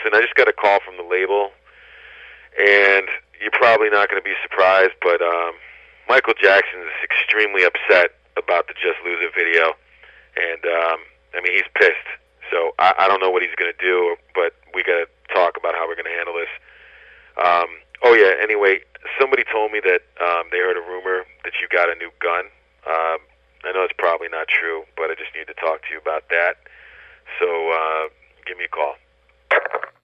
listen, I just got a call from the label, and you're probably not going to be surprised, but Michael Jackson is extremely upset about the Just Lose It video, and I mean, he's pissed. So I don't know what he's going to do, but we got to talk about how we're going to handle this. Oh yeah, anyway, somebody told me that they heard a rumor that you got a new gun. I know it's probably not true, but I just need to talk to you about that. So give me a call.